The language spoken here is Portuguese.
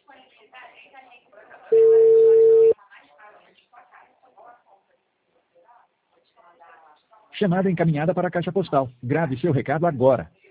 Chamada encaminhada para a caixa postal. Grave seu recado agora.